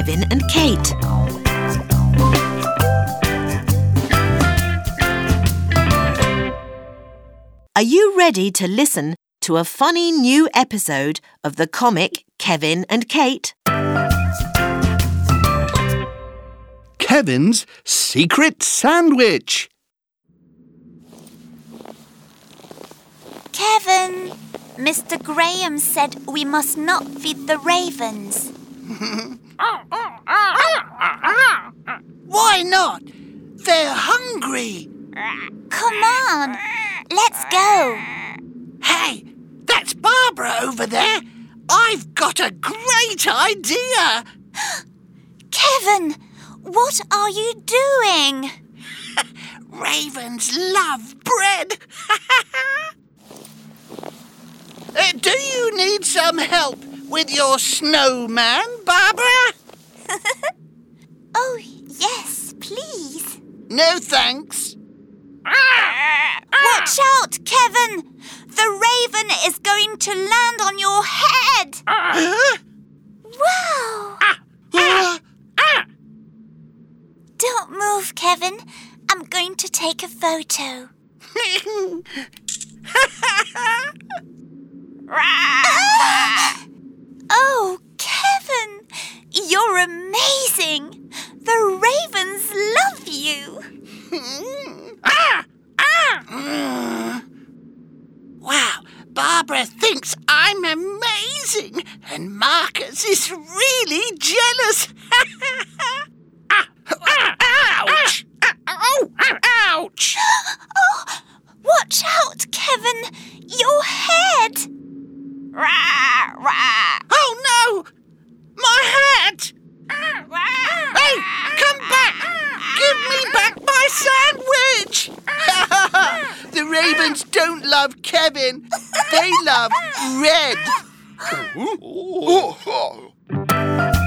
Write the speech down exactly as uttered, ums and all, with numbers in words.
Kevin and Kate. Are you ready to listen to a funny new episode of the comic Kevin and Kate? Kevin's Secret Sandwich. Kevin, Mister Graham said we must not feed the ravens. Why not? They're hungry. Come on, let's go. Hey, that's Barbara over there. I've got a great idea. Kevin, what are you doing? Ravens love bread. uh, do you need some help with your snowman, Barbara? Oh, yes, please. No thanks. Watch out, Kevin! The raven is going to land on your head! Huh? Wow! Uh, Don't move, Kevin. I'm going to take a photo. Oh, Kevin! You're amazing! The ravens love you! Wow, Barbara thinks I'm amazing, and Marcus is really jealous. Ouch! Oh, ouch! Oh, watch out, Kevin! Your head! Oh no! My hat! Hey, come back! Give me back my sandwich! The ravens don't love Kevin. They love red.